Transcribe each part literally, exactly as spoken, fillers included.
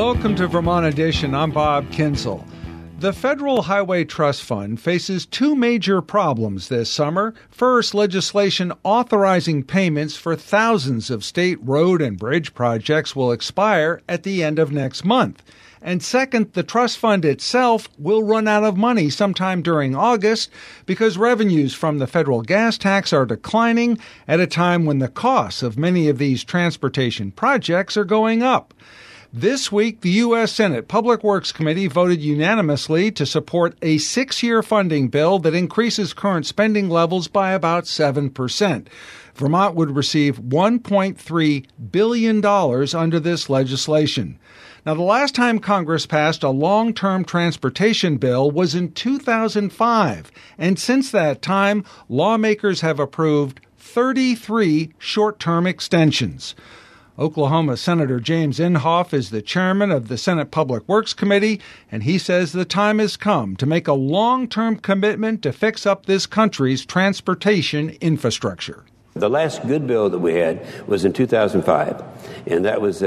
Welcome to Vermont Edition. I'm Bob Kinsel. The Federal Highway Trust Fund faces two major problems this summer. First, legislation authorizing payments for thousands of state road and bridge projects will expire at the end of next month. And second, the trust fund itself will run out of money sometime during August because revenues from the federal gas tax are declining at a time when the costs of many of these transportation projects are going up. This week, the U S Senate Public Works Committee voted unanimously to support a six-year funding bill that increases current spending levels by about seven percent. Vermont would receive one point three billion dollars under this legislation. Now, the last time Congress passed a long-term transportation bill was in two thousand five, and since that time, lawmakers have approved thirty-three short-term extensions. Oklahoma Senator James Inhofe is the chairman of the Senate Public Works Committee, and he says the time has come to make a long-term commitment to fix up this country's transportation infrastructure. The last good bill that we had was in two thousand five, and that was a,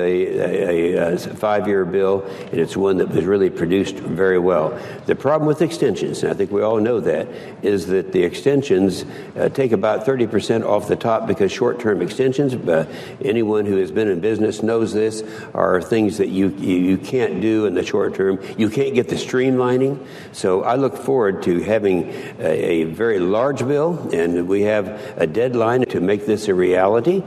a, a five-year bill, and it's one that was really produced very well. The problem with extensions, and I think we all know that, is that the extensions uh, take about thirty percent off the top because short-term extensions, uh, anyone who has been in business knows this, are things that you, you, you can't do in the short term. You can't get the streamlining. So I look forward to having a, a very large bill, and we have a deadline to make this a reality.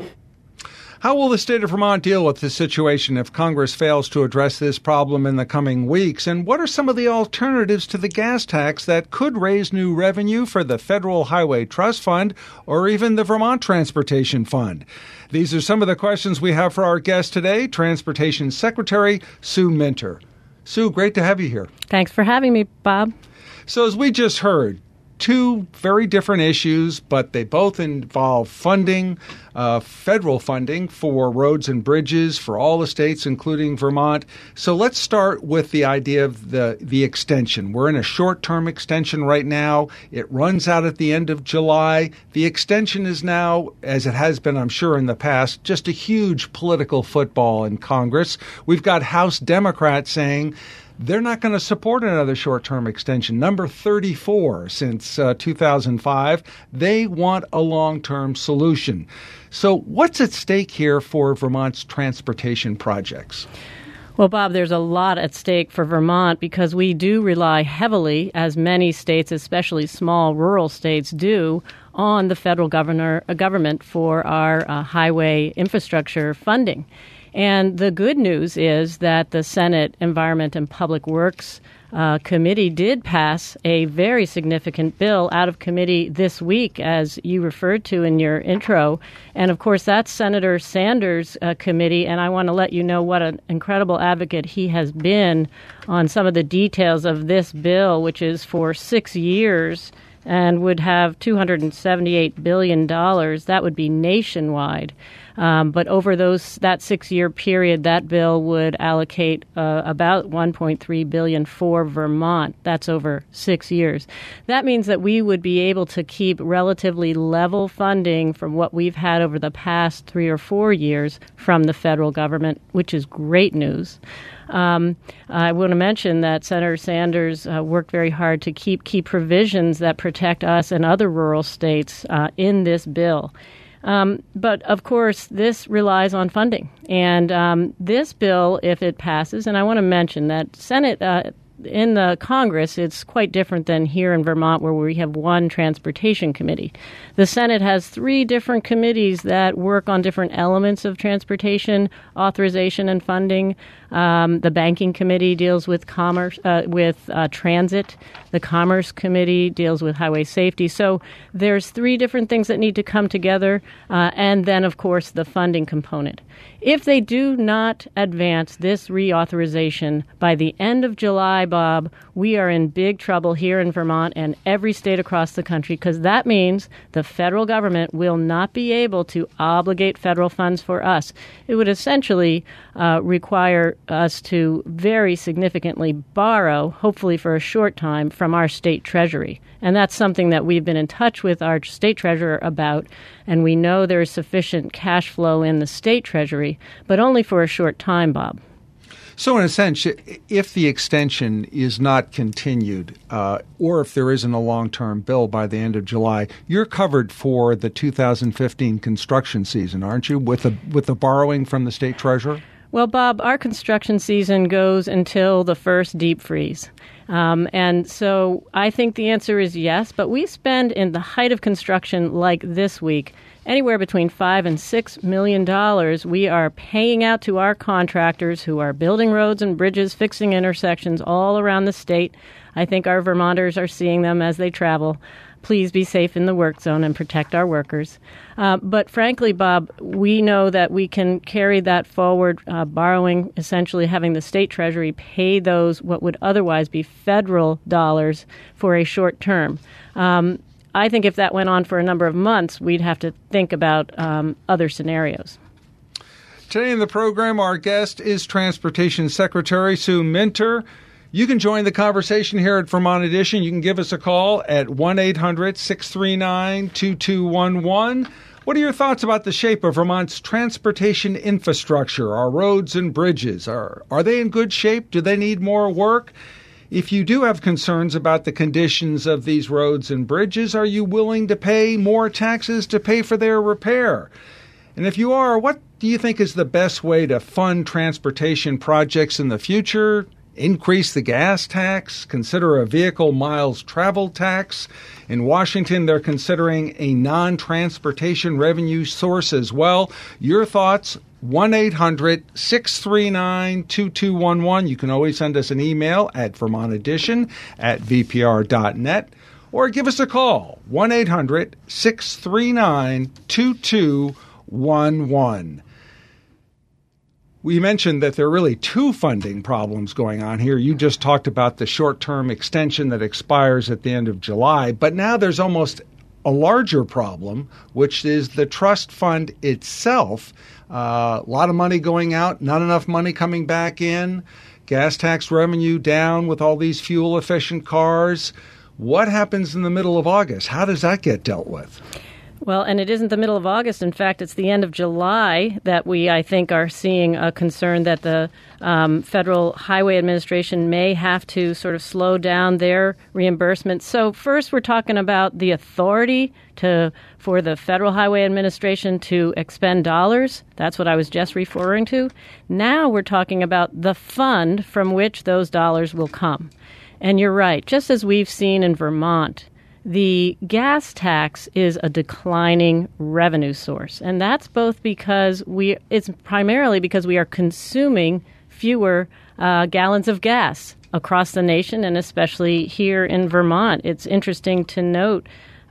How will the state of Vermont deal with this situation if Congress fails to address this problem in the coming weeks? And what are some of the alternatives to the gas tax that could raise new revenue for the Federal Highway Trust Fund or even the Vermont Transportation Fund? These are some of the questions we have for our guest today, Transportation Secretary Sue Minter. Sue, great to have you here. Thanks for having me, Bob. So as we just heard, two very different issues, but they both involve funding, uh, federal funding for roads and bridges for all the states, including Vermont. So let's start with the idea of the, the extension. We're in a short-term extension right now. It runs out at the end of July. The extension is now, as it has been, I'm sure, in the past, just a huge political football in Congress. We've got House Democrats saying they're not going to support another short-term extension. Number thirty-four since uh, two thousand five. They want a long-term solution. So what's at stake here for Vermont's transportation projects? Well, Bob, there's a lot at stake for Vermont because we do rely heavily, as many states, especially small rural states, do, on the federal governor, uh, government for our uh, highway infrastructure funding. And the good news is that the Senate Environment and Public Works uh, Committee did pass a very significant bill out of committee this week, as you referred to in your intro. And, of course, that's Senator Sanders' uh, committee, and I want to let you know what an incredible advocate he has been on some of the details of this bill, which is for six years and would have two hundred seventy-eight billion dollars. That would be nationwide. Um, but over those that six-year period, that bill would allocate uh, about one point three billion dollars for Vermont. That's over six years. That means that we would be able to keep relatively level funding from what we've had over the past three or four years from the federal government, which is great news. Um, I want to mention that Senator Sanders uh, worked very hard to keep key provisions that protect us and other rural states uh, in this bill. Um, but, of course, this relies on funding. And um, this bill, if it passes, and I want to mention that Senate uh, in the Congress, it's quite different than here in Vermont where we have one transportation committee. The Senate has three different committees that work on different elements of transportation, authorization and funding. Um, the Banking Committee deals with commerce, uh, with uh, transit. The Commerce Committee deals with highway safety. So there's three different things that need to come together, uh, and then, of course, the funding component. If they do not advance this reauthorization by the end of July, Bob, we are in big trouble here in Vermont and every state across the country, because that means the federal government will not be able to obligate federal funds for us. It would essentially uh, require us to very significantly borrow, hopefully for a short time, from our state treasury. And that's something that we've been in touch with our state treasurer about, and we know there is sufficient cash flow in the state treasury, but only for a short time, Bob. So in a sense, if the extension is not continued, uh, or if there isn't a long-term bill by the end of July, you're covered for the two thousand fifteen construction season, aren't you, with the, with the borrowing from the state treasurer? Well, Bob, our construction season goes until the first deep freeze. Um, and so I think the answer is yes, but we spend in the height of construction like this week anywhere between five and six million dollars we are paying out to our contractors who are building roads and bridges, fixing intersections all around the state. I think our Vermonters are seeing them as they travel. Please be safe in the work zone and protect our workers. Uh, but frankly, Bob, we know that we can carry that forward, uh, borrowing, essentially having the state treasury pay those what would otherwise be federal dollars for a short term. Um, I think if that went on for a number of months, we'd have to think about um, other scenarios. Today in the program, our guest is Transportation Secretary Sue Minter. You can join the conversation here at Vermont Edition. You can give us a call at one eight hundred six three nine two two one one. What are your thoughts about the shape of Vermont's transportation infrastructure, our roads and bridges? Are, are they in good shape? Do they need more work? If you do have concerns about the conditions of these roads and bridges, are you willing to pay more taxes to pay for their repair? And if you are, what do you think is the best way to fund transportation projects in the future? Increase the gas tax, consider a vehicle miles traveled tax. In Washington, they're considering a non-transportation revenue source as well. Your thoughts, one eight hundred six three nine two two one one. You can always send us an email at Vermont Edition at v p r dot net or give us a call, one eight hundred six three nine two two one one. We mentioned that there are really two funding problems going on here. You just talked about the short-term extension that expires at the end of July, but now there's almost a larger problem, which is the trust fund itself. Uh, a lot of money going out, not enough money coming back in, gas tax revenue down with all these fuel-efficient cars. What happens in the middle of August? How does that get dealt with? Well, and it isn't the middle of August. In fact, it's the end of July that we, I think, are seeing a concern that the um, Federal Highway Administration may have to sort of slow down their reimbursement. So first, we're talking about the authority to for the Federal Highway Administration to expend dollars. That's what I was just referring to. Now we're talking about the fund from which those dollars will come. And you're right, just as we've seen in Vermont, the gas tax is a declining revenue source, and that's both because we it's primarily because we are consuming fewer uh, gallons of gas across the nation, and especially here in Vermont. It's interesting to note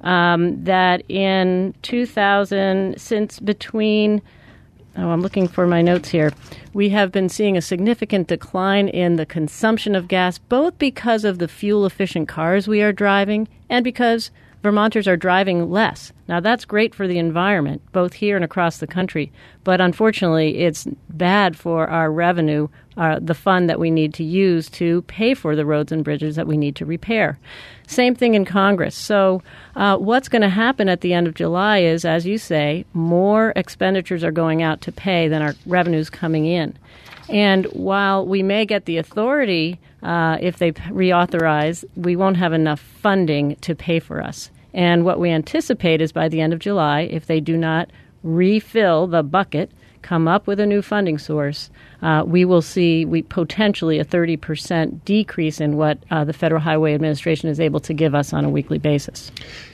um, that in two thousand, since between Oh, I'm looking for my notes here. We have been seeing a significant decline in the consumption of gas, both because of the fuel-efficient cars we are driving and because Vermonters are driving less. Now, that's great for the environment, both here and across the country, but unfortunately, it's bad for our revenue, uh, the fund that we need to use to pay for the roads and bridges that we need to repair. Same thing in Congress. So uh, what's going to happen at the end of July is, as you say, more expenditures are going out to pay than our revenues coming in. And while we may get the authority, uh, if they reauthorize, we won't have enough funding to pay for us. And what we anticipate is by the end of July, if they do not refill the bucket, come up with a new funding source, uh, we will see we potentially a thirty percent decrease in what uh, the Federal Highway Administration is able to give us on a weekly basis.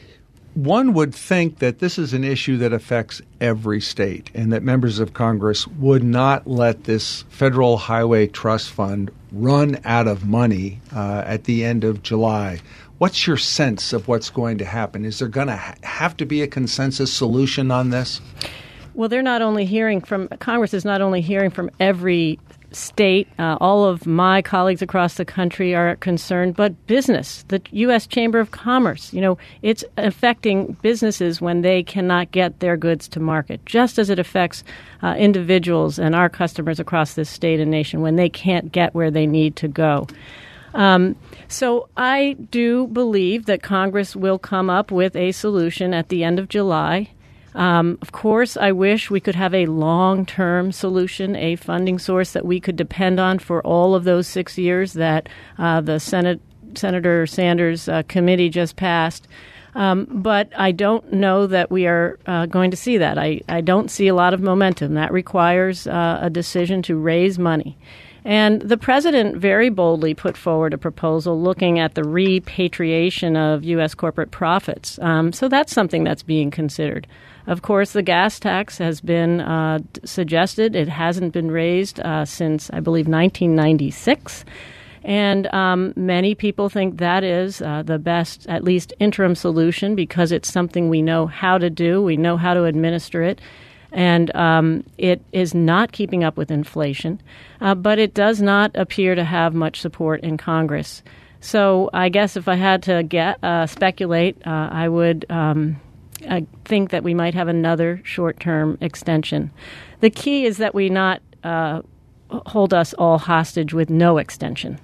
One would think that this is an issue that affects every state and that members of Congress would not let this Federal Highway Trust Fund run out of money uh, at the end of July. What's your sense of what's going to happen? Is there going to ha- have to be a consensus solution on this? Well, they're not only hearing from, Congress is not only hearing from every state. Uh, all of my colleagues across the country are concerned, but business, the U S Chamber of Commerce, you know, it's affecting businesses when they cannot get their goods to market, just as it affects uh, individuals and our customers across this state and nation when they can't get where they need to go. Um, so I do believe that Congress will come up with a solution at the end of July. Um, of course, I wish we could have a long-term solution, a funding source that we could depend on for all of those six years that uh, the Senate Senator Sanders uh, committee just passed. Um, but I don't know that we are uh, going to see that. I, I don't see a lot of momentum. That requires uh, a decision to raise money. And the president very boldly put forward a proposal looking at the repatriation of U S corporate profits. Um, so that's something that's being considered. Of course, the gas tax has been uh, suggested. It hasn't been raised uh, since, I believe, nineteen ninety-six. And um, many people think that is uh, the best, at least interim solution, because it's something we know how to do. We know how to administer it. And um, it is not keeping up with inflation. Uh, but it does not appear to have much support in Congress. So I guess if I had to get, uh, speculate, uh, I would um, I think that we might have another short-term extension. The key is that we not uh, hold us all hostage with no extension.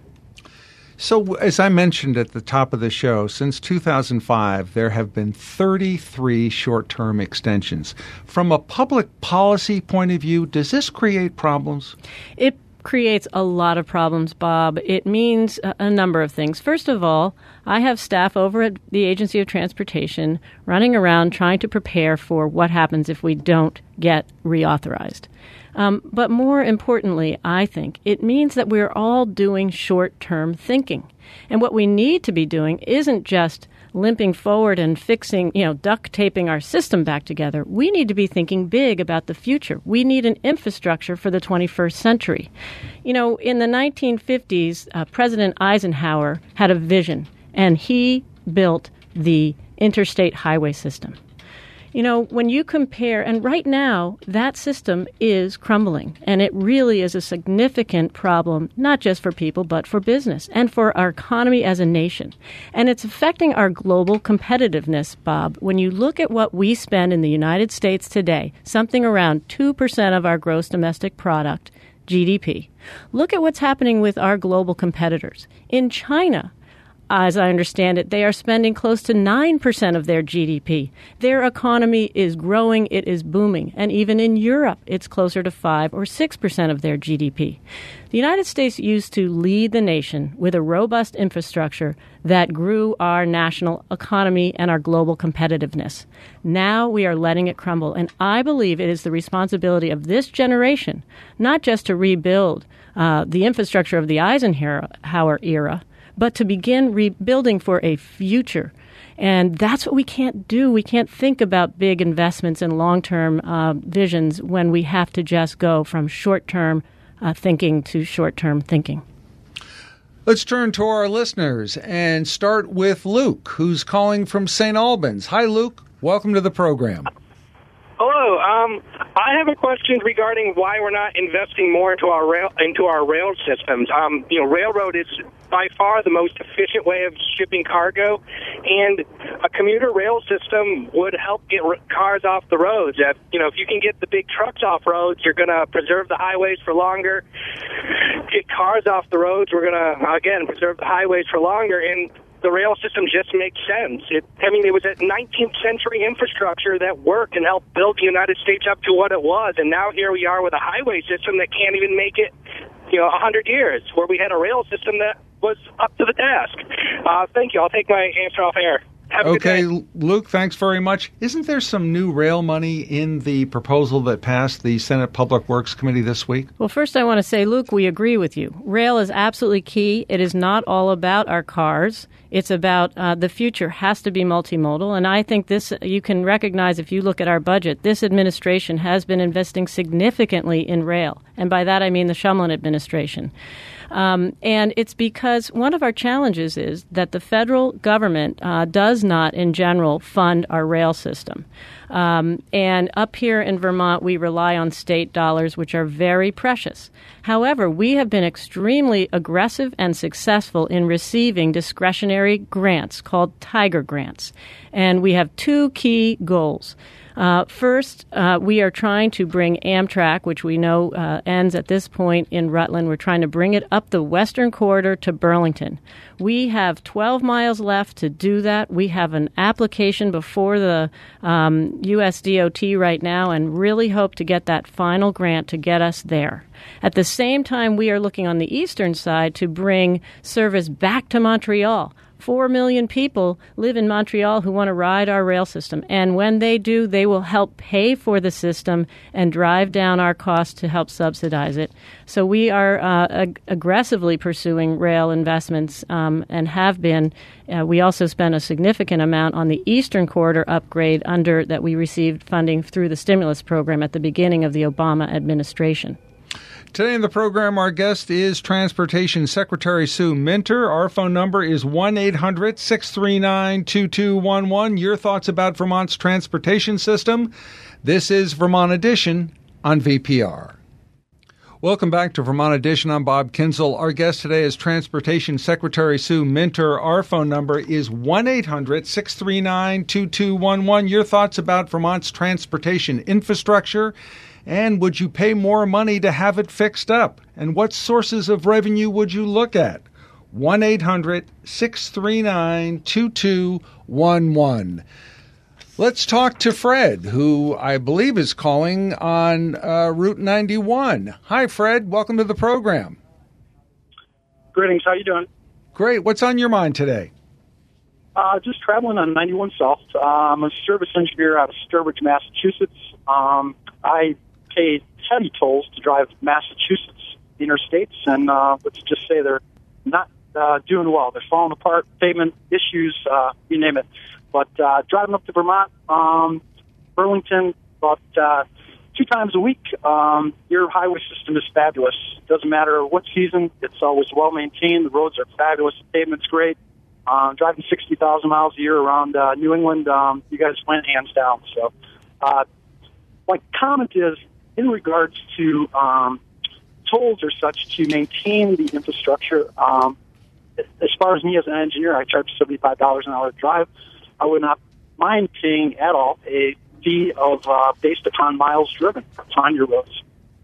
So, as I mentioned at the top of the show, since two thousand five, there have been thirty-three short-term extensions. From a public policy point of view, does this create problems? It creates a lot of problems, Bob. It means a, a number of things. First of all, I have staff over at the Agency of Transportation running around trying to prepare for what happens if we don't get reauthorized. Um, but more importantly, I think, it means that we're all doing short-term thinking. And what we need to be doing isn't just limping forward and fixing, you know, duct taping our system back together. We need to be thinking big about the future. We need an infrastructure for the twenty-first century. You know, in the nineteen fifties, uh, President Eisenhower had a vision, and he built the interstate highway system. You know, when you compare, and right now, that system is crumbling, and it really is a significant problem, not just for people, but for business and for our economy as a nation. And it's affecting our global competitiveness, Bob. When you look at what we spend in the United States today, something around two percent of our gross domestic product, G D P. Look at what's happening with our global competitors. In China, as I understand it, they are spending close to nine percent of their G D P. Their economy is growing, it is booming. And even in Europe, it's closer to five or six percent of their G D P. The United States used to lead the nation with a robust infrastructure that grew our national economy and our global competitiveness. Now we are letting it crumble. And I believe it is the responsibility of this generation, not just to rebuild uh, the infrastructure of the Eisenhower era, but to begin rebuilding for a future. And that's what we can't do. We can't think about big investments and long-term uh, visions when we have to just go from short-term uh, thinking to short-term thinking. Let's turn to our listeners and start with Luke, who's calling from Saint Albans. Hi, Luke. Welcome to the program. Hello. Um, I have a question regarding why we're not investing more into our rail into our rail systems. Um, you know, railroad is by far the most efficient way of shipping cargo, and a commuter rail system would help get r- cars off the roads. If, you know, if you can get the big trucks off roads, you're going to preserve the highways for longer. Get cars off the roads, we're going to, again, preserve the highways for longer, and the rail system just makes sense. It, I mean, it was a nineteenth century infrastructure that worked and helped build the United States up to what it was, and now here we are with a highway system that can't even make it, you know, a hundred years, where we had a rail system that was up to the task. Uh, thank you. I'll take my answer off air. Have a okay, good day. Luke, thanks very much. Isn't there some new rail money in the proposal that passed the Senate Public Works Committee this week? Well, first I want to say, Luke, we agree with you. Rail is absolutely key. It is not all about our cars. It's about uh, the future has to be multimodal. And I think this, you can recognize if you look at our budget, this administration has been investing significantly in rail. And by that I mean the Shumlin administration. Um, and it's because one of our challenges is that the federal government uh, does not, in general, fund our rail system. Um, and up here in Vermont, we rely on state dollars, which are very precious. However, we have been extremely aggressive and successful in receiving discretionary grants called Tiger grants. And we have two key goals. Uh, first, uh, we are trying to bring Amtrak, which we know uh, ends at this point in Rutland. We're trying to bring it up the western corridor to Burlington. We have twelve miles left to do that. We have an application before the um, U S D O T right now and really hope to get that final grant to get us there. At the same time, we are looking on the eastern side to bring service back to Montreal. Four million people live in Montreal who want to ride our rail system. And when they do, they will help pay for the system and drive down our costs to help subsidize it. So we are uh, ag- aggressively pursuing rail investments um, and have been. Uh, we also spent a significant amount on the Eastern Corridor upgrade under that we received funding through the stimulus program at the beginning of the Obama administration. Today in the program, our guest is Transportation Secretary Sue Minter. Our phone number is one eight hundred six three nine two two one one. Your thoughts about Vermont's transportation system. This is Vermont Edition on V P R. Welcome back to Vermont Edition. I'm Bob Kinzel. Our guest today is Transportation Secretary Sue Minter. Our phone number is one eight hundred six three nine two two one one. Your thoughts about Vermont's transportation infrastructure. And would you pay more money to have it fixed up? And what sources of revenue would you look at? one eight hundred six three nine two two one one. Let's talk to Fred, who I believe is calling on uh, Route ninety-one. Hi, Fred. Welcome to the program. Greetings. How you doing? Great. What's on your mind today? Uh, just traveling on ninety-one South. Uh, I'm a service engineer out of Sturbridge, Massachusetts. Um, I pay heavy tolls to drive Massachusetts interstates, and uh, let's just say they're not uh, doing well. They're falling apart, pavement issues, uh, you name it. But uh, driving up to Vermont, um, Burlington, about uh, two times a week, um, your highway system is fabulous. Doesn't matter what season, it's always well maintained. The roads are fabulous. The pavement's great. Uh, driving sixty thousand miles a year around uh, New England, um, you guys went hands down. So uh, my comment is, in regards to um, tolls or such to maintain the infrastructure, um, as far as me as an engineer, I charge seventy-five dollars an hour to drive. I would not mind paying at all a fee of uh, based upon miles driven upon your roads.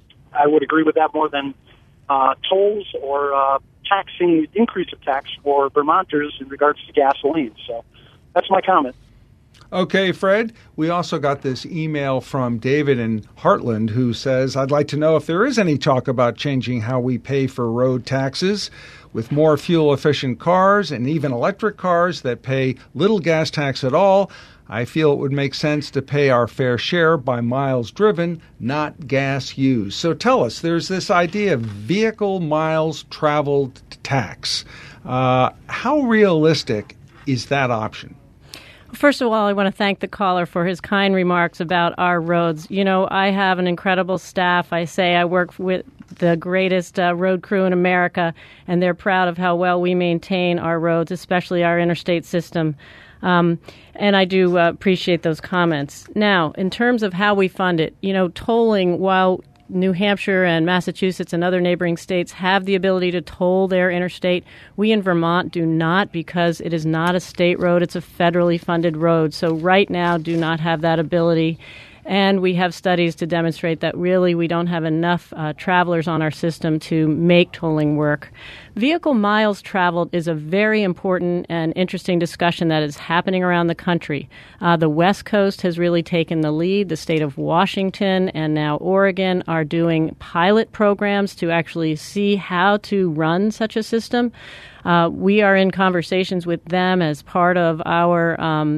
I would agree with that more than uh, tolls or uh, taxing, increase of tax for Vermonters in regards to gasoline. So that's my comment. Okay, Fred, we also got this email from David in Heartland who says, I'd like to know if there is any talk about changing how we pay for road taxes. With more fuel-efficient cars and even electric cars that pay little gas tax at all, I feel it would make sense to pay our fair share by miles driven, not gas used. So tell us, there's this idea of vehicle miles traveled tax. Uh, how realistic is that option? First of all, I want to thank the caller for his kind remarks about our roads. You know, I have an incredible staff. I say I work with the greatest uh, road crew in America, and they're proud of how well we maintain our roads, especially our interstate system. Um, and I do uh, appreciate those comments. Now, in terms of how we fund it, you know, tolling, while New Hampshire and Massachusetts and other neighboring states have the ability to toll their interstate, we in Vermont do not, because it is not a state road. It's a federally funded road. So right now do not have that ability. And we have studies to demonstrate that really we don't have enough uh, travelers on our system to make tolling work. Vehicle miles traveled is a very important and interesting discussion that is happening around the country. Uh, the West Coast has really taken the lead. The state of Washington and now Oregon are doing pilot programs to actually see how to run such a system. Uh, we are in conversations with them as part of our um,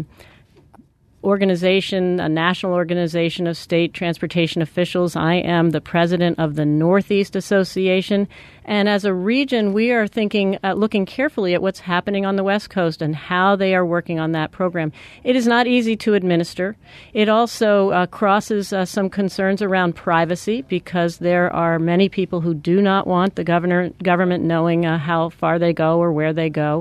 organization, a national organization of state transportation officials. I am the president of the Northeast Association. And as a region, we are thinking, uh, looking carefully at what's happening on the West Coast and how they are working on that program. It is not easy to administer. It also uh, crosses uh, some concerns around privacy, because there are many people who do not want the governor, government knowing uh, how far they go or where they go.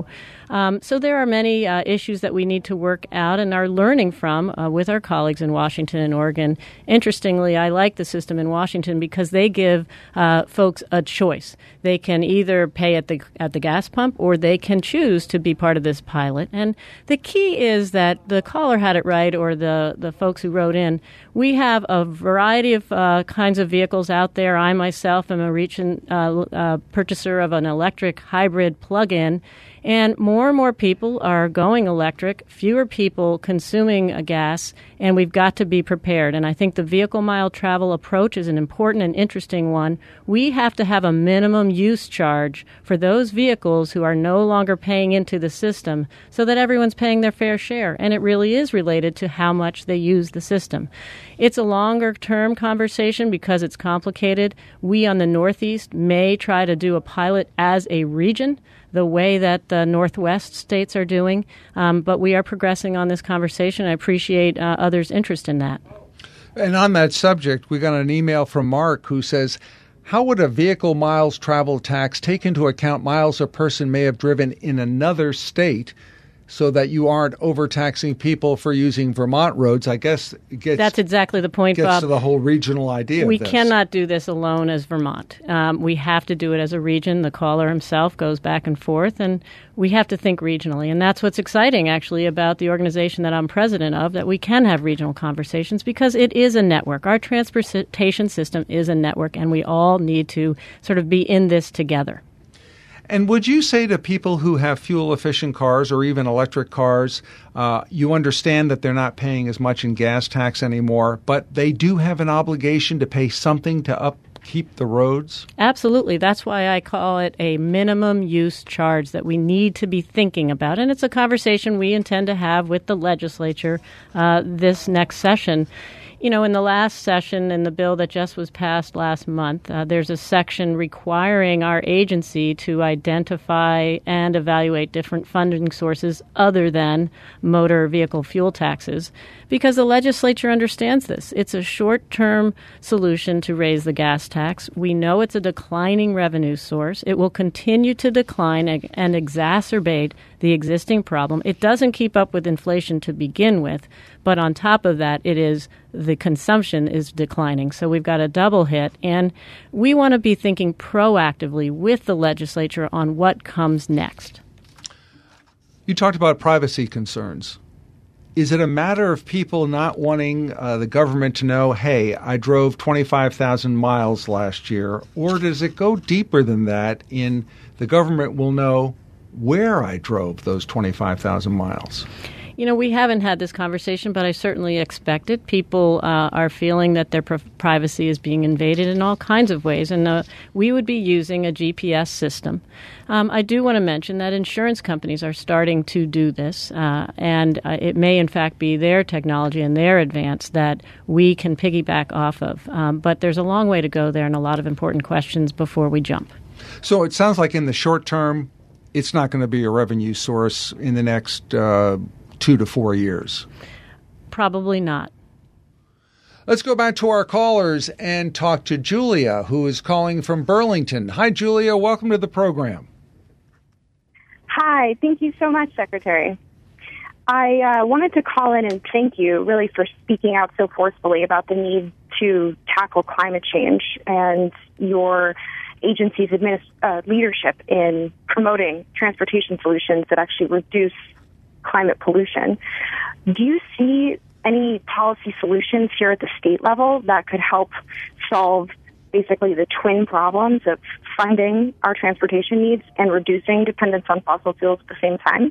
Um, so there are many uh, issues that we need to work out and are learning from uh, with our colleagues in Washington and Oregon. Interestingly, I like the system in Washington because they give uh, folks a choice. They can either pay at the at the gas pump or they can choose to be part of this pilot. And the key is that the caller had it right, or the, the folks who wrote in. We have a variety of uh, kinds of vehicles out there. I myself am a recent uh, uh, purchaser of an electric hybrid plug-in. And more and more people are going electric, fewer people consuming a gas, and we've got to be prepared. And I think the vehicle mile travel approach is an important and interesting one. We have to have a minimum use charge for those vehicles who are no longer paying into the system so that everyone's paying their fair share. And it really is related to how much they use the system. It's a longer-term conversation because it's complicated. We on the Northeast may try to do a pilot as a region, the way that the Northwest states are doing. Um, but we are progressing on this conversation. I appreciate uh, others' interest in that. And on that subject, we got an email from Mark who says, how would a vehicle miles travel tax take into account miles a person may have driven in another state so that you aren't overtaxing people for using Vermont roads? I guess it gets, that's exactly the point, gets Bob. to the whole regional idea We of this. cannot do this alone as Vermont. Um, we have to do it as a region. The caller himself goes back and forth, and we have to think regionally. And that's what's exciting, actually, about the organization that I'm president of, that we can have regional conversations because it is a network. Our transportation system is a network, and we all need to sort of be in this together. And would you say to people who have fuel-efficient cars or even electric cars, uh, you understand that they're not paying as much in gas tax anymore, but they do have an obligation to pay something to upkeep the roads? Absolutely. That's why I call it a minimum use charge that we need to be thinking about. And it's a conversation we intend to have with the legislature uh, this next session. You know, in the last session, in the bill that just was passed last month, uh, there's a section requiring our agency to identify and evaluate different funding sources other than motor vehicle fuel taxes, because the legislature understands this. It's a short-term solution to raise the gas tax. We know it's a declining revenue source. It will continue to decline and, and exacerbate the existing problem. It doesn't keep up with inflation to begin with, but on top of that, it is the consumption is declining. So we've got a double hit, and we want to be thinking proactively with the legislature on what comes next. You talked about privacy concerns. Is it a matter of people not wanting uh, the government to know, hey, I drove twenty-five thousand miles last year, or does it go deeper than that in the government will know where I drove those twenty-five thousand miles? You know, we haven't had this conversation, but I certainly expect it. People uh, are feeling that their pr- privacy is being invaded in all kinds of ways, and uh, we would be using a G P S system. Um, I do want to mention that insurance companies are starting to do this, uh, and uh, it may, in fact, be their technology and their advance that we can piggyback off of. Um, but there's a long way to go there and a lot of important questions before we jump. So it sounds like in the short term, it's not going to be a revenue source in the next uh two to four years? Probably not. Let's go back to our callers and talk to Julia, who is calling from Burlington. Hi, Julia. Welcome to the program. Hi. Thank you so much, Secretary. I uh, wanted to call in and thank you really for speaking out so forcefully about the need to tackle climate change and your agency's administ- uh, leadership in promoting transportation solutions that actually reduce climate pollution. Do you see any policy solutions here at the state level that could help solve basically the twin problems of funding our transportation needs and reducing dependence on fossil fuels at the same time?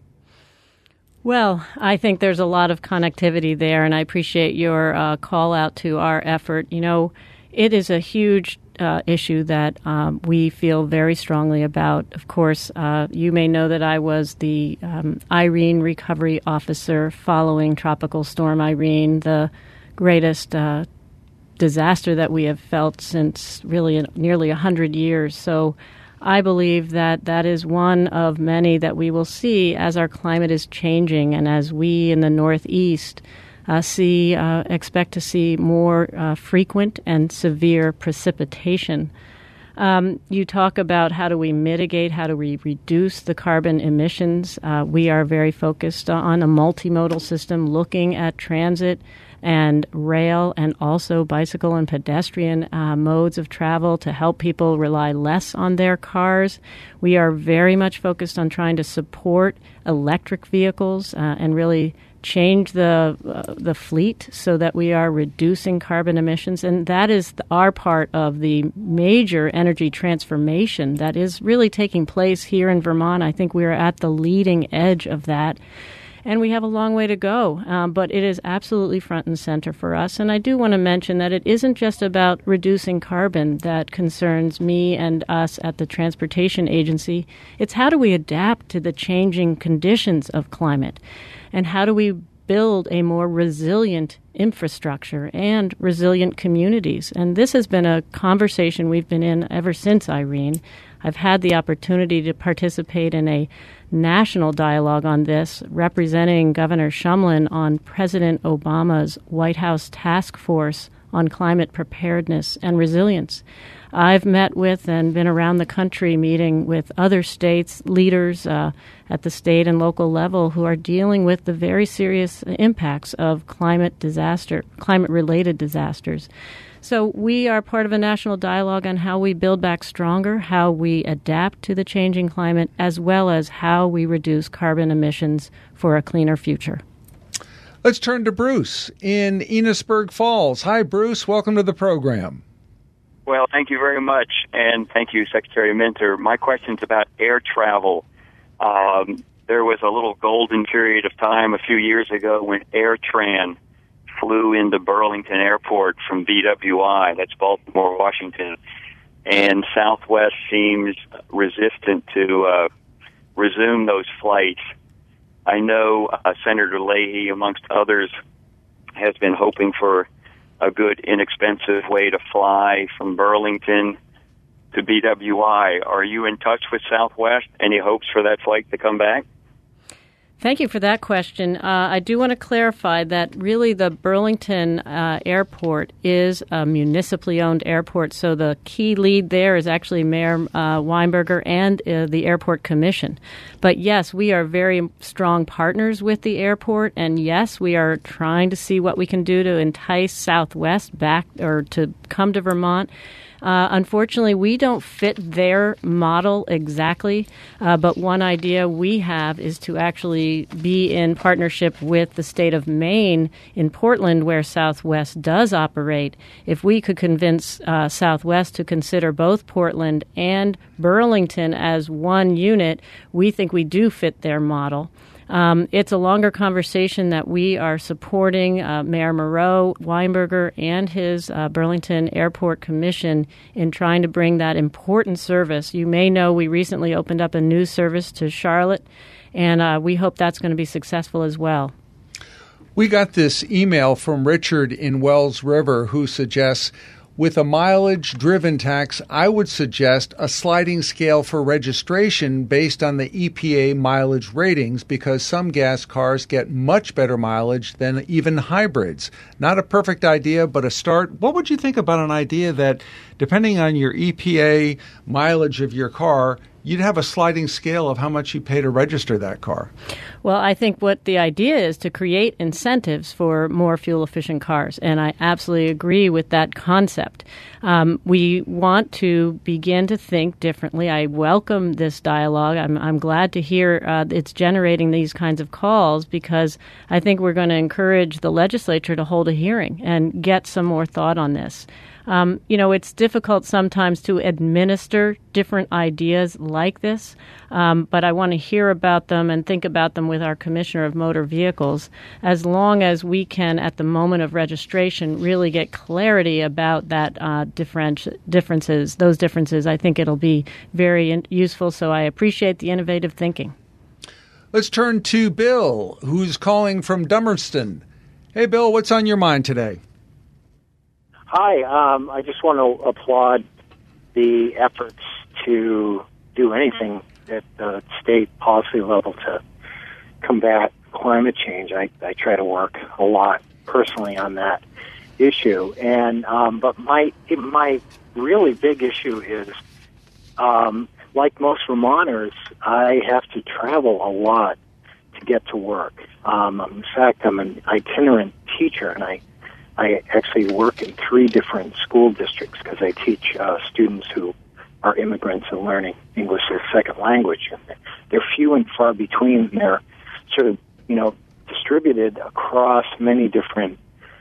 Well, I think there's a lot of connectivity there, and I appreciate your uh, call out to our effort. You know, it is a huge Uh, issue that um, we feel very strongly about. Of course, uh, you may know that I was the um, Irene recovery officer following Tropical Storm Irene, the greatest uh, disaster that we have felt since really nearly one hundred years. So I believe that that is one of many that we will see as our climate is changing and as we in the Northeast Uh, see, uh, expect to see more uh, frequent and severe precipitation. Um, you talk about how do we mitigate, how do we reduce the carbon emissions. Uh, we are very focused on a multimodal system looking at transit and rail and also bicycle and pedestrian uh, modes of travel to help people rely less on their cars. We are very much focused on trying to support electric vehicles uh, and really change the uh, the fleet so that we are reducing carbon emissions. And that is the, our part of the major energy transformation that is really taking place here in Vermont. I think we are at the leading edge of that. And we have a long way to go, um, but it is absolutely front and center for us. And I do want to mention that it isn't just about reducing carbon that concerns me and us at the Transportation Agency. It's how do we adapt to the changing conditions of climate, and how do we build a more resilient infrastructure and resilient communities. And this has been a conversation we've been in ever since Irene. I've had the opportunity to participate in a national dialogue on this, representing Governor Shumlin on President Obama's White House task force on climate preparedness and resilience. I've met with and been around the country meeting with other states, leaders uh, at the state and local level who are dealing with the very serious impacts of climate disaster, climate-related disasters. So we are part of a national dialogue on how we build back stronger, how we adapt to the changing climate, as well as how we reduce carbon emissions for a cleaner future. Let's turn to Bruce in Enosburg Falls. Hi, Bruce. Welcome to the program. Well, thank you very much, and thank you, Secretary Minter. My question's about air travel. Um, there was a little golden period of time a few years ago when AirTran flew into Burlington Airport from B W I, that's Baltimore, Washington, and Southwest seems resistant to uh, resume those flights. I know uh, Senator Leahy, amongst others, has been hoping for a good, inexpensive way to fly from Burlington to B W I. Are you in touch with Southwest? Any hopes for that flight to come back? Thank you for that question. Uh, I do want to clarify that really the Burlington uh, Airport is a municipally owned airport, so the key lead there is actually Mayor uh, Weinberger and uh, the Airport Commission. But yes, we are very strong partners with the airport, and yes, we are trying to see what we can do to entice Southwest back or to come to Vermont. Uh, unfortunately, we don't fit their model exactly, uh, but one idea we have is to actually be in partnership with the state of Maine in Portland, where Southwest does operate. If we could convince uh, Southwest to consider both Portland and Burlington as one unit, we think we do fit their model. Um, it's a longer conversation that we are supporting uh, Mayor Moreau, Weinberger, and his uh, Burlington Airport Commission in trying to bring that important service. You may know we recently opened up a new service to Charlotte, and uh, we hope that's going to be successful as well. We got this email from Richard in Wells River who suggests, with a mileage-driven tax, I would suggest a sliding scale for registration based on the E P A mileage ratings because some gas cars get much better mileage than even hybrids. Not a perfect idea, but a start. What would you think about an idea that, depending on your E P A mileage of your car, you'd have a sliding scale of how much you pay to register that car? Well, I think what the idea is to create incentives for more fuel-efficient cars, and I absolutely agree with that concept. Um, we want to begin to think differently. I welcome this dialogue. I'm, I'm glad to hear uh, it's generating these kinds of calls because I think we're going to encourage the legislature to hold a hearing and get some more thought on this. Um, you know, it's difficult sometimes to administer different ideas like this, um, but I want to hear about them and think about them with our Commissioner of Motor Vehicles, as long as we can, at the moment of registration, really get clarity about that uh, different differences, those differences. I think it'll be very in- useful, so I appreciate the innovative thinking. Let's turn to Bill, who's calling from Dummerston. Hey, Bill, what's on your mind today? Hi, um, I just want to applaud the efforts to do anything at the state policy level to combat climate change. I, I try to work a lot personally on that issue, and um, but my my really big issue is, um, like most Vermonters, I have to travel a lot to get to work. Um, in fact, I'm an itinerant teacher, and I I actually work in three different school districts because I teach uh, students who are immigrants and learning English as a second language. And they're few and far between. They're sort of, you know, distributed across many different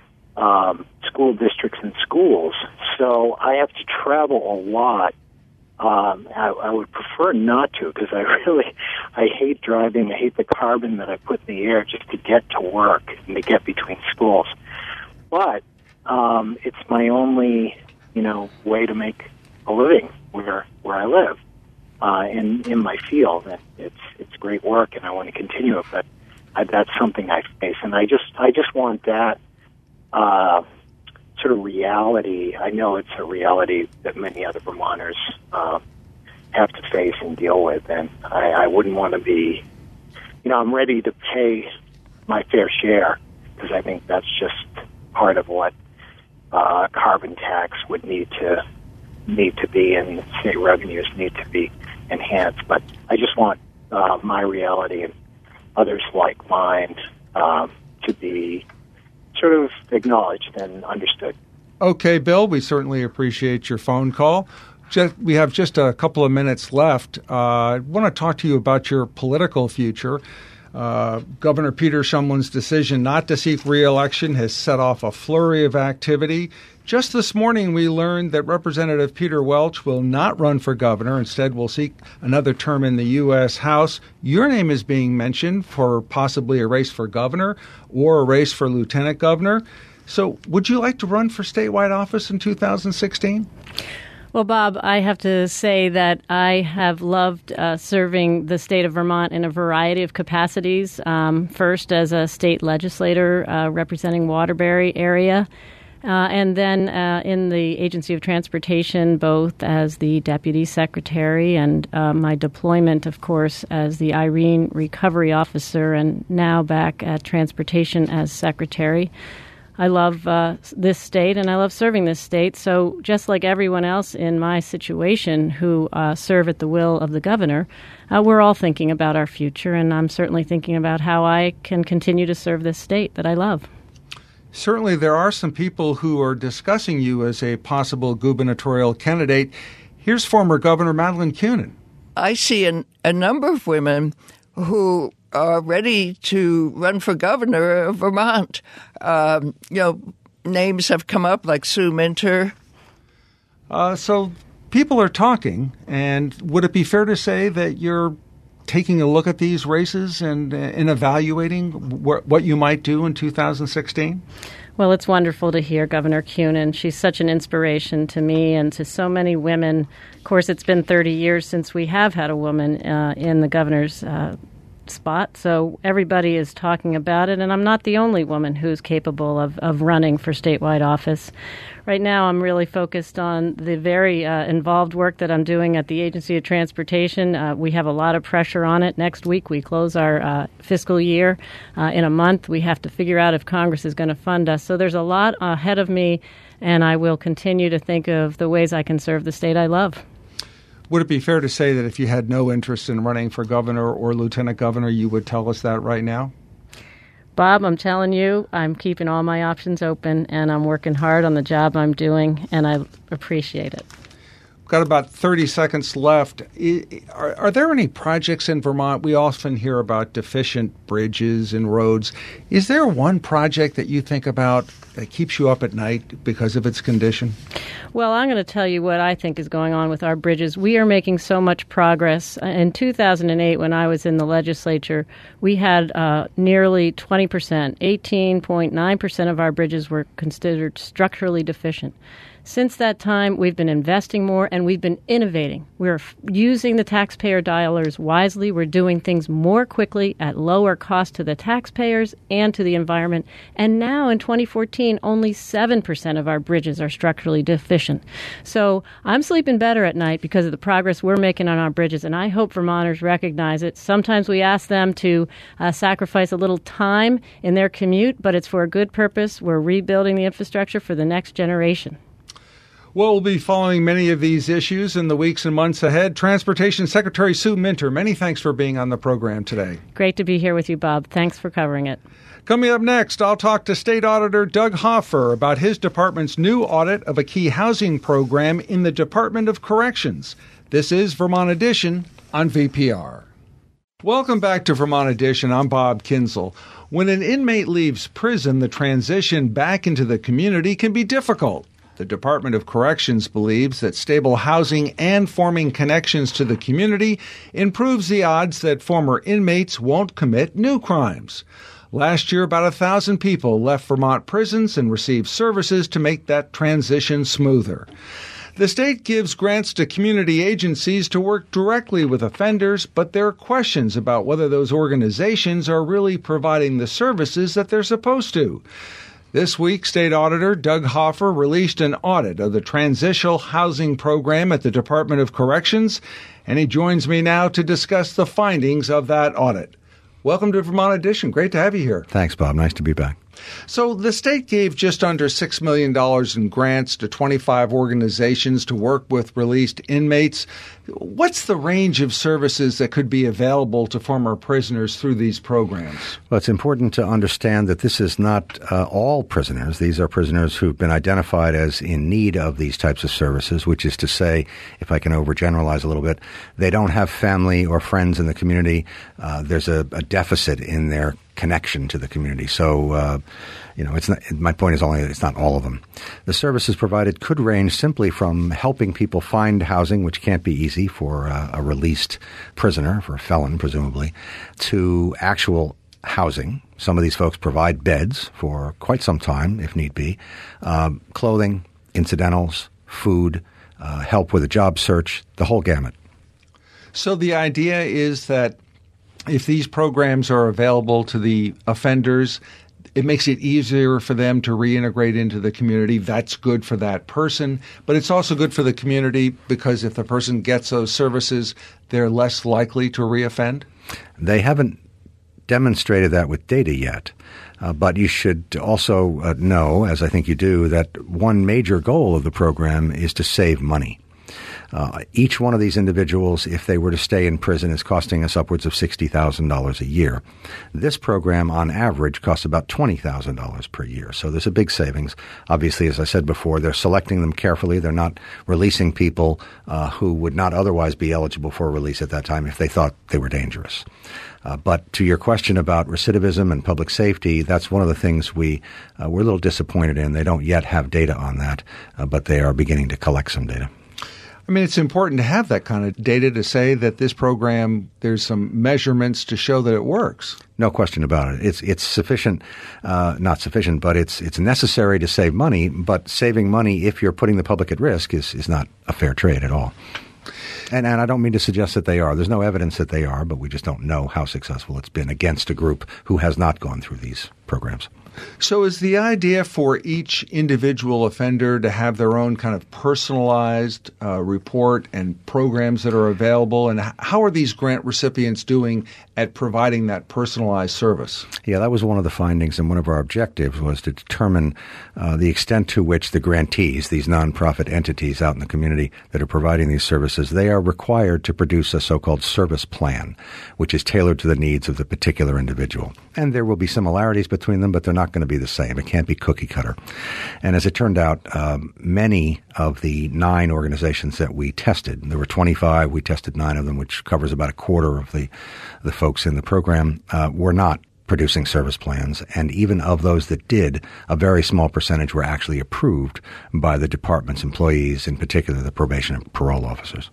um, school districts and schools. So I have to travel a lot. Um, I, I would prefer not to because I really, I hate driving. I hate the carbon that I put in the air just to get to work and to get between schools. But um, it's my only, you know, way to make a living where where I live uh, in in my field. And it's it's great work, and I want to continue it. But I, that's something I face, and I just I just want that uh, sort of reality. I know it's a reality that many other Vermonters uh, have to face and deal with, and I, I wouldn't want to be, you know, I'm ready to pay my fair share because I think that's just part of what uh, carbon tax would need to need to be, and state revenues need to be enhanced. But I just want uh, my reality and others like mine um, to be sort of acknowledged and understood. Okay, Bill, we certainly appreciate your phone call. Just, we have just a couple of minutes left. Uh, I want to talk to you about your political future. Uh, Governor Peter Shumlin's decision not to seek re-election has set off a flurry of activity. Just this morning, we learned that Representative Peter Welch will not run for governor. Instead, will seek another term in the U S House. Your name is being mentioned for possibly a race for governor or a race for lieutenant governor. So would you like to run for statewide office in two thousand sixteen? Well, Bob, I have to say that I have loved uh, serving the state of Vermont in a variety of capacities. Um, first, as a state legislator uh, representing Waterbury area, uh, and then uh, in the Agency of Transportation, both as the deputy secretary and uh, my deployment, of course, as the Irene Recovery Officer, and now back at Transportation as secretary. I love uh, this state, and I love serving this state. So just like everyone else in my situation who uh, serve at the will of the governor, uh, we're all thinking about our future, and I'm certainly thinking about how I can continue to serve this state that I love. Certainly there are some people who are discussing you as a possible gubernatorial candidate. Here's former Governor Madeleine Kunin. I see an, a number of women who are ready to run for governor of Vermont. Um, you know, names have come up like Sue Minter. Uh, so people are talking, and would it be fair to say that you're taking a look at these races and, uh, and evaluating wh- what you might do in two thousand sixteen? Well, it's wonderful to hear Governor Kunin. She's such an inspiration to me and to so many women. Of course, it's been thirty years since we have had a woman uh, in the governor's uh spot, so everybody is talking about it, and I'm not the only woman who's capable of, of running for statewide office. Right now, I'm really focused on the very uh, involved work that I'm doing at the Agency of Transportation. Uh, we have a lot of pressure on it. Next week, we close our uh, fiscal year. Uh, in a month, we have to figure out if Congress is going to fund us. So there's a lot ahead of me, and I will continue to think of the ways I can serve the state I love. Would it be fair to say that if you had no interest in running for governor or lieutenant governor, you would tell us that right now? Bob, I'm telling you, I'm keeping all my options open, and I'm working hard on the job I'm doing, and I appreciate it. We've got about thirty seconds left. Are, are there any projects in Vermont? We often hear about deficient bridges and roads. Is there one project that you think about that keeps you up at night because of its condition? Well, I'm going to tell you what I think is going on with our bridges. We are making so much progress. In two thousand eight, when I was in the legislature, we had uh, nearly twenty percent, eighteen point nine percent of our bridges were considered structurally deficient. Since that time, we've been investing more and we've been innovating. We're f- using the taxpayer dollars wisely. We're doing things more quickly at lower cost to the taxpayers and to the environment. And now in twenty fourteen, only seven percent of our bridges are structurally deficient. So I'm sleeping better at night because of the progress we're making on our bridges, and I hope Vermonters recognize it. Sometimes we ask them to uh, sacrifice a little time in their commute, but it's for a good purpose. We're rebuilding the infrastructure for the next generation. Well, we'll be following many of these issues in the weeks and months ahead. Transportation Secretary Sue Minter, many thanks for being on the program today. Great to be here with you, Bob. Thanks for covering it. Coming up next, I'll talk to State Auditor Doug Hoffer about his department's new audit of a key housing program in the Department of Corrections. This is Vermont Edition on V P R. Welcome back to Vermont Edition. I'm Bob Kinzel. When an inmate leaves prison, the transition back into the community can be difficult. The Department of Corrections believes that stable housing and forming connections to the community improves the odds that former inmates won't commit new crimes. Last year, about a thousand people left Vermont prisons and received services to make that transition smoother. The state gives grants to community agencies to work directly with offenders, but there are questions about whether those organizations are really providing the services that they're supposed to. This week, State Auditor Doug Hoffer released an audit of the Transitional Housing Program at the Department of Corrections, and he joins me now to discuss the findings of that audit. Welcome to Vermont Edition. Great to have you here. Thanks, Bob. Nice to be back. So the state gave just under six million dollars in grants to twenty-five organizations to work with released inmates. What's the range of services that could be available to former prisoners through these programs? Well, it's important to understand that this is not uh, all prisoners. These are prisoners who've been identified as in need of these types of services, which is to say, if I can overgeneralize a little bit, they don't have family or friends in the community. Uh, there's a, a deficit in their connection to the community. So, uh, you know, it's not, my point is only it's not all of them. The services provided could range simply from helping people find housing, which can't be easy for uh, a released prisoner, for a felon, presumably, to actual housing. Some of these folks provide beds for quite some time, if need be, um, clothing, incidentals, food, uh, help with a job search, the whole gamut. So the idea is that if these programs are available to the offenders, it makes it easier for them to reintegrate into the community. That's good for that person, but it's also good for the community because if the person gets those services, they're less likely to reoffend? They haven't demonstrated that with data yet, uh, but you should also uh, know, as I think you do, that one major goal of the program is to save money. Uh, each one of these individuals, if they were to stay in prison, is costing us upwards of sixty thousand dollars a year. This program, on average, costs about twenty thousand dollars per year. So there's a big savings. Obviously, as I said before, they're selecting them carefully. They're not releasing people uh, who would not otherwise be eligible for release at that time if they thought they were dangerous. Uh, but to your question about recidivism and public safety, that's one of the things we, uh, we're a little disappointed in. They don't yet have data on that, uh, but they are beginning to collect some data. I mean, it's important to have that kind of data to say that this program, there's some measurements to show that it works. No question about it. It's it's sufficient, uh, not sufficient, but it's it's necessary to save money. But saving money, if you're putting the public at risk, is, is not a fair trade at all. And, and I don't mean to suggest that they are. There's no evidence that they are, but we just don't know how successful it's been against a group who has not gone through these programs. So is the idea for each individual offender to have their own kind of personalized uh, report and programs that are available? And how are these grant recipients doing at providing that personalized service? Yeah, that was one of the findings, and one of our objectives was to determine uh, the extent to which the grantees, these nonprofit entities out in the community that are providing these services, they are required to produce a so-called service plan, which is tailored to the needs of the particular individual. And there will be similarities between them, but they're not going to be the same. It can't be cookie cutter. And as it turned out, um, many of the nine organizations that we tested, there were twenty-five, we tested nine of them, which covers about a quarter of the, the folks in the program, uh, were not producing service plans. And even of those that did, a very small percentage were actually approved by the department's employees, in particular the probation and parole officers.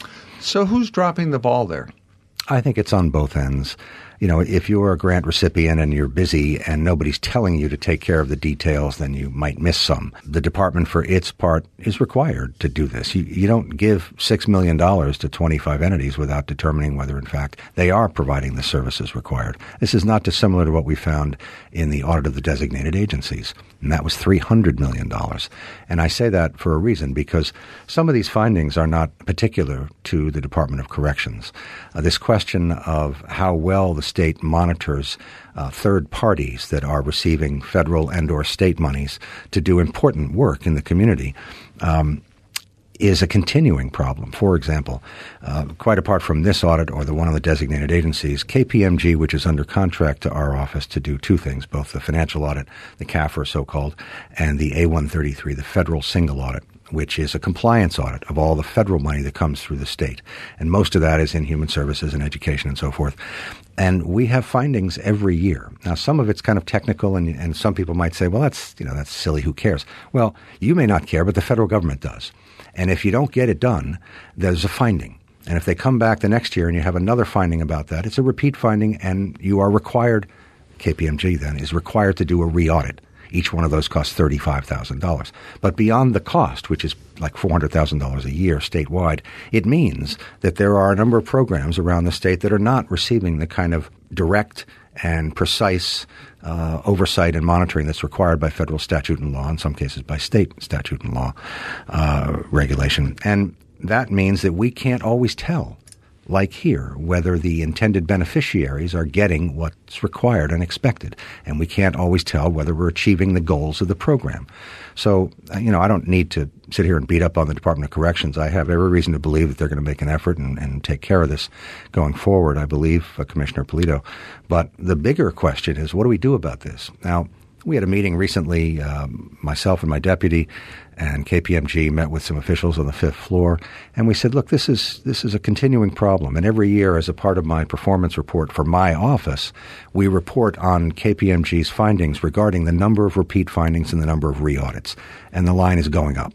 So who's dropping the ball there? I think it's on both ends. You know, if you're a grant recipient and you're busy and nobody's telling you to take care of the details, then you might miss some. The department, for its part, is required to do this. You, you don't give six million dollars to twenty-five entities without determining whether, in fact, they are providing the services required. This is not dissimilar to what we found in the audit of the designated agencies, and that was three hundred million dollars. And I say that for a reason, because some of these findings are not particular to the Department of Corrections. Uh, this question of how well the state monitors uh, third parties that are receiving federal and or state monies to do important work in the community um, is a continuing problem. For example, uh, quite apart from this audit or the one of the designated agencies, K P M G, which is under contract to our office to do two things, both the financial audit, the C A F R so-called, and the A one thirty-three, the federal single audit, which is a compliance audit of all the federal money that comes through the state. And most of that is in human services and education and so forth. And we have findings every year. Now, some of it's kind of technical, and, and some people might say, well, that's, you know, that's silly. Who cares? Well, you may not care, but the federal government does. And if you don't get it done, there's a finding. And if they come back the next year and you have another finding about that, it's a repeat finding, and you are required, K P M G then, is required to do a re-audit. Each one of those costs thirty-five thousand dollars. But beyond the cost, which is like four hundred thousand dollars a year statewide, it means that there are a number of programs around the state that are not receiving the kind of direct and precise uh, oversight and monitoring that's required by federal statute and law, in some cases by state statute and law uh, regulation. And that means that we can't always tell, like here, whether the intended beneficiaries are getting what's required and expected. And we can't always tell whether we're achieving the goals of the program. So, you know, I don't need to sit here and beat up on the Department of Corrections. I have every reason to believe that they're going to make an effort and, and take care of this going forward, I believe, uh, Commissioner Polito. But the bigger question is, what do we do about this? Now, we had a meeting recently, um, myself and my deputy and K P M G met with some officials on the fifth floor, and we said, look, this is this is a continuing problem. And every year, as a part of my performance report for my office, we report on K P M G's findings regarding the number of repeat findings and the number of re-audits. And the line is going up.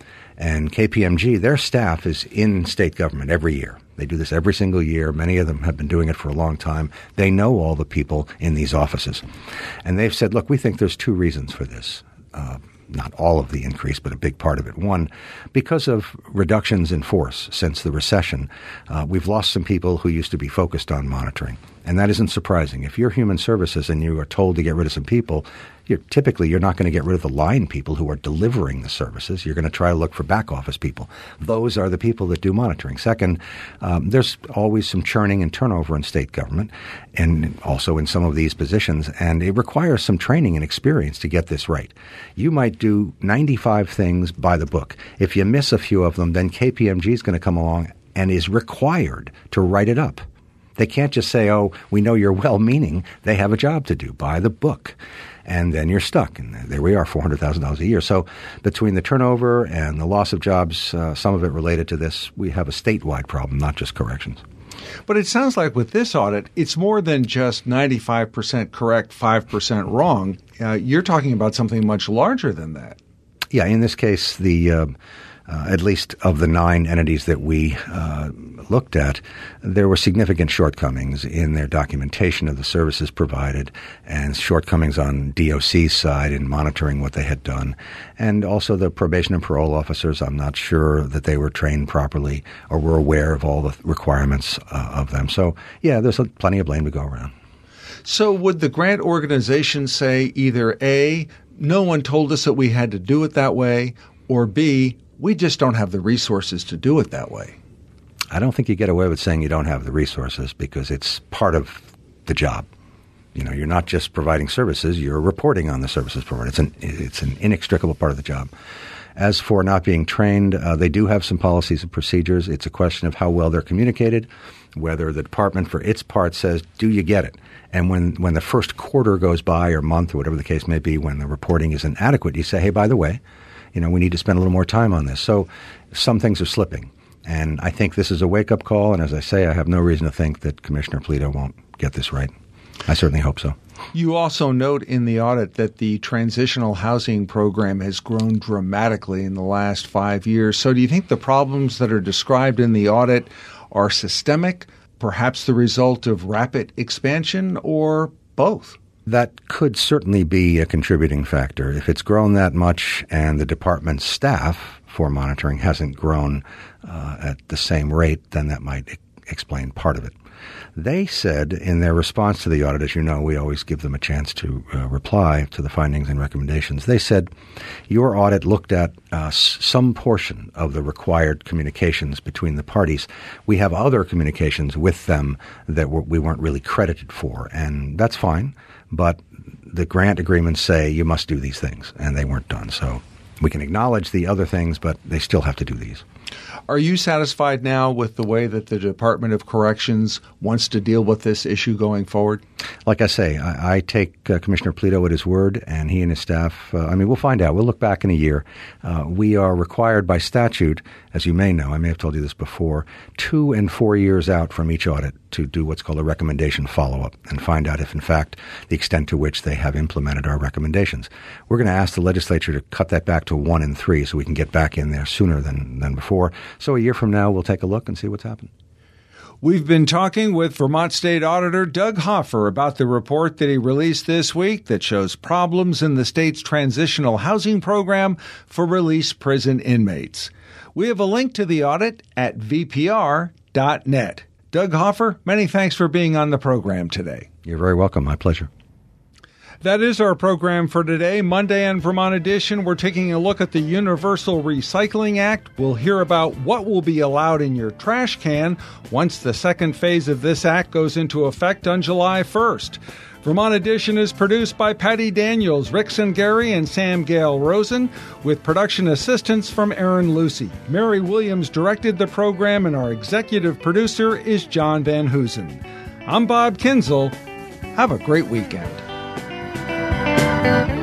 And K P M G, their staff is in state government every year. They do this every single year. Many of them have been doing it for a long time. They know all the people in these offices. And they've said, look, we think there's two reasons for this. Uh, not all of the increase, but a big part of it. One, because of reductions in force since the recession, uh, we've lost some people who used to be focused on monitoring. And that isn't surprising. If you're human services and you are told to get rid of some people, you're, typically you're not going to get rid of the line people who are delivering the services. You're going to try to look for back office people. Those are the people that do monitoring. Second, um, there's always some churning and turnover in state government and also in some of these positions, and it requires some training and experience to get this right. You might do ninety-five things by the book. If you miss a few of them, then K P M G is going to come along and is required to write it up. They can't just say, oh, we know you're well-meaning. They have a job to do by the book. And then you're stuck. And there we are, four hundred thousand dollars a year. So between the turnover and the loss of jobs, uh, some of it related to this, we have a statewide problem, not just corrections. But it sounds like with this audit, it's more than just ninety-five percent correct, five percent wrong. Uh, you're talking about something much larger than that. Yeah, in this case, the uh, uh, at least of the nine entities that we uh, looked at, there were significant shortcomings in their documentation of the services provided and shortcomings on D O C's side in monitoring what they had done. And also the probation and parole officers, I'm not sure that they were trained properly or were aware of all the requirements uh, of them. So, yeah, there's plenty of blame to go around. So would the grant organization say either A, no one told us that we had to do it that way, or B, we just don't have the resources to do it that way? I don't think you get away with saying you don't have the resources because it's part of the job. You know, you're not just providing services, you're reporting on the services provided. It's an, it's an inextricable part of the job. As for not being trained, uh, they do have some policies and procedures. It's a question of how well they're communicated, whether the department for its part says, do you get it? And when, when the first quarter goes by or month or whatever the case may be, when the reporting is inadequate, you say, hey, by the way, you know, we need to spend a little more time on this. So some things are slipping. And I think this is a wake-up call. And as I say, I have no reason to think that Commissioner Polito won't get this right. I certainly hope so. You also note in the audit that the transitional housing program has grown dramatically in the last five years. So do you think the problems that are described in the audit are systemic, perhaps the result of rapid expansion, or both? That could certainly be a contributing factor. If it's grown that much and the department's staff for monitoring hasn't grown uh, at the same rate, then that might e- explain part of it. They said in their response to the audit, as you know, we always give them a chance to uh, reply to the findings and recommendations. They said, your audit looked at uh, s- some portion of the required communications between the parties. We have other communications with them that were, we weren't really credited for, and that's fine. But the grant agreements say you must do these things, and they weren't done. So We can acknowledge the other things, but they still have to do these. Are you satisfied now with the way that the Department of Corrections wants to deal with this issue going forward? Like I say, I, I take uh, Commissioner Polito at his word, and he and his staff, uh, I mean, we'll find out. We'll look back in a year. Uh, we are required by statute, as you may know, I may have told you this before, two and four years out from each audit to do what's called a recommendation follow-up and find out if, in fact, the extent to which they have implemented our recommendations. We're going to ask the legislature to cut that back to one and three so we can get back in there sooner than, than before. So a year from now, we'll take a look and see what's happened. We've been talking with Vermont State Auditor Doug Hoffer about the report that he released this week that shows problems in the state's transitional housing program for released prison inmates. We have a link to the audit at v p r dot net. Doug Hoffer, many thanks for being on the program today. You're very welcome. My pleasure. That is our program for today. Monday on Vermont Edition, we're taking a look at the Universal Recycling Act. We'll hear about what will be allowed in your trash can once the second phase of this act goes into effect on July first. Vermont Edition is produced by Patty Daniels, Rick Sangari, and Sam Gale Rosen, with production assistance from Aaron Lucy. Mary Williams directed the program, and our executive producer is John Van Hoosen. I'm Bob Kinzel. Have a great weekend.